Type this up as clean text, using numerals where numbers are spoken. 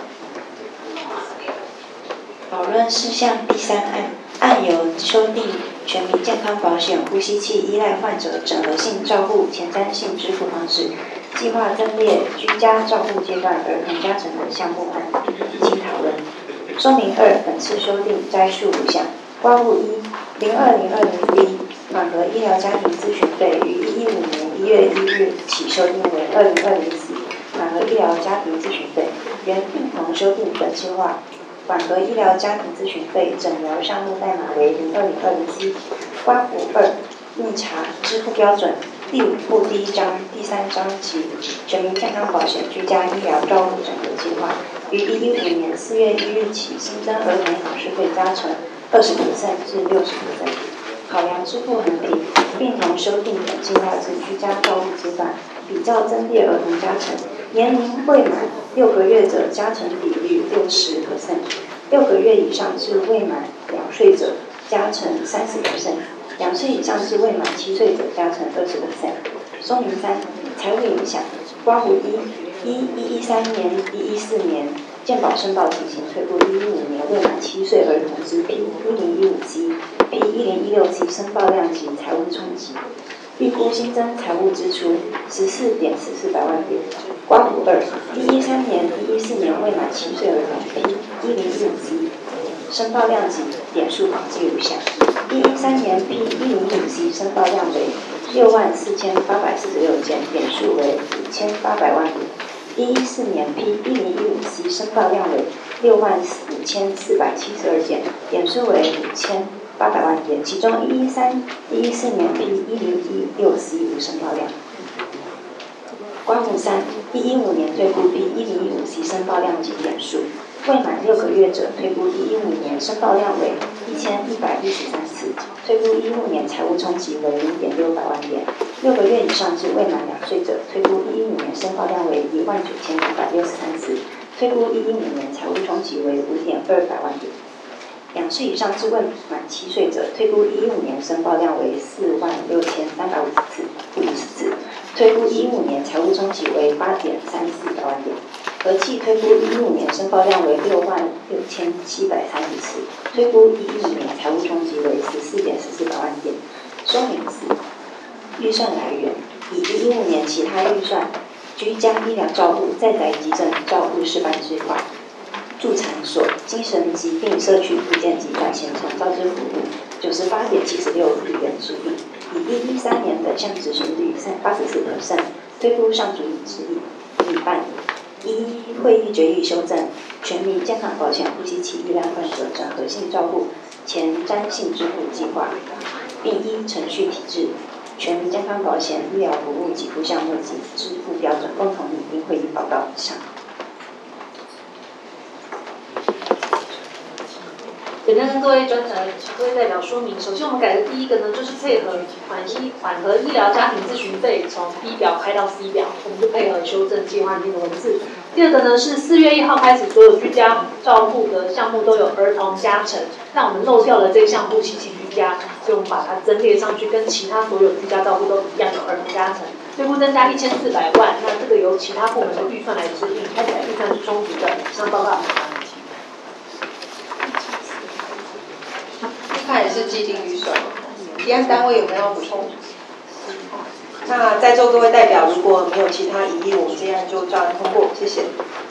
讨论事项第3案，案由修订全民健康保险呼吸器依赖患者整合性照护前瞻性支付方式，计划增列居家照护阶段儿童加成的项目案，请讨论。说明2，本次修订摘述如下：括弧1 02-020B 缓和医疗家庭咨询费于115年1月1日起修订为2020-4缓和医疗家庭咨询费，原并同修订本计划缓和医疗家庭咨询费诊疗项目代码为02-020C。括弧2应查支付标准第5部第1章、第3章及全民健康保险居家医疗照护整合计划于115年4月1日起新增儿童考试费加成20%至60%。考量支付衡比，并同修订本计划之居家照护阶段，比较增列儿童加成，年龄未满6个月者加成比率60%， 6个月以上至未满2岁者加成30%， 2岁以上至未满7岁者加成20%。说明3，财务影响。括弧113年、114年健保申报情形退步115年未满7岁儿童之 P1015C、P1016C 申报量及财务冲击，预估新增财务支出14.44百万元。括弧2 113年、114年未满7岁儿童 P1015C 申报量及点数统计如下：113年 P1015C 申报量为64846件，点数为5800万元。114年 P1015C 申报量为65472件，点数为5800万元，其中114年 P1016C 无申报量。括弧3 115年退估 P1015C 申报量及点数，未满6个月者退估115年申报量为1113次，退估115年财务冲击为0.6百万元。6个月以上至未满2岁者，退估115年申报量为19963次，退估115年财务冲击为5.2百万元。2岁以上至未满7岁者，退估115年申报量为46350次，退估115年财务冲击为8.34百万元。合计推估115年申报量为66730次，推估115年财务冲击为14.44百万元。说明4，预算来源以115年其他预算居家医疗照护在宅急诊照护示范计划、助产所、精神疾病社区复健及转衔长照之服务98.76亿元之力，以113年本项执行率84%，推估上主以之一半。会议决议修正全民健康保险呼吸器医疗患者整合性照护前瞻性支付计划，并依程序体制、全民健康保险医疗服务给付项目及支付标准共同拟定会议报告上。 简单跟各位代表说明，首先我们改的第一个呢，就是配合缓和医疗家庭咨询费从 B 表开到 C 表，我们就配合修正计划内的文字。第二个呢是4月1号开始，所有居家照护的项目都有儿童加成，那我们漏掉了这项呼吸器居家，所以我们把它增列上去，跟其他所有居家照护都一样有儿童加成，推估增加1400万，那这个由其他部门的预算来制定，看起来预算是充足的。以上报告。 它也是既定预算。提案单位有没有要补充？那在座各位代表，如果没有其他异议，我们这样就照样通过，谢谢。